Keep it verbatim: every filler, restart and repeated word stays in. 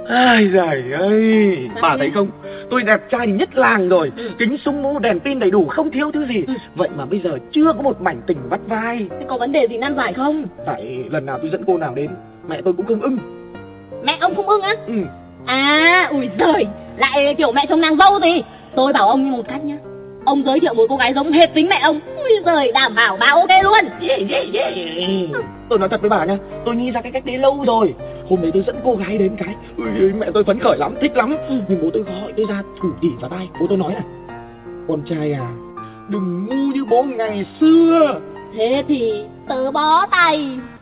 Ai giời ơi, bà thấy không? Tôi đẹp trai nhất làng rồi, ừ. kính súng mũ đèn pin đầy đủ, không thiếu thứ gì. ừ. Vậy mà bây giờ chưa có một mảnh tình vắt vai. Thế có vấn đề gì nan giải không? Tại lần nào tôi dẫn cô nào đến, mẹ tôi cũng không ưng. Mẹ ông không ưng á? ừ. À, ui giời, lại kiểu mẹ chồng nàng dâu gì. Tôi bảo ông như một cách nhá, ông giới thiệu một cô gái giống hệt tính mẹ ông. Ui giời, đảm bảo bà ok luôn. yeah, yeah, yeah. Tôi nói thật với bà nha, tôi nghĩ ra cái cách đấy lâu rồi. Hôm đấy tôi dẫn cô gái đến cái ui, mẹ tôi phấn khởi lắm, thích lắm. ừ. Nhưng bố tôi gọi tôi ra thủ tỉ vào tay. Bố tôi nói này: con trai à, đừng ngu như bố ngày xưa. Thế thì tớ bó tay.